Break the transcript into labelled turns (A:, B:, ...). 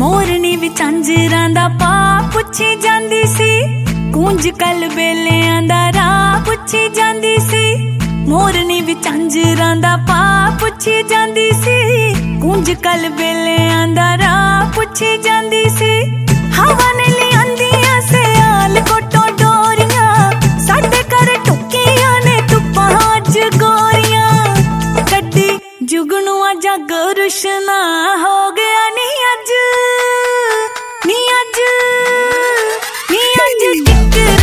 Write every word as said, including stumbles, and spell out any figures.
A: मोरनी भी झांजरां दा पा पुछी जांदी सी, गूंज कल बेलियां दा राह पुछी जांदी सी। मोरनी भी झांजरां दा पा पुछी जांदी सी, गूंज कल बेलियां दा राह पुछी जांदी सी। हवा ने लियांदियां सियाल कोटों डोरियां, साडे घर टुकियां ने धुप्पां अज गोरियां। कड्डी जुगनूआ जग रुशना हो गया नी अज, नी अज, नी अज टिक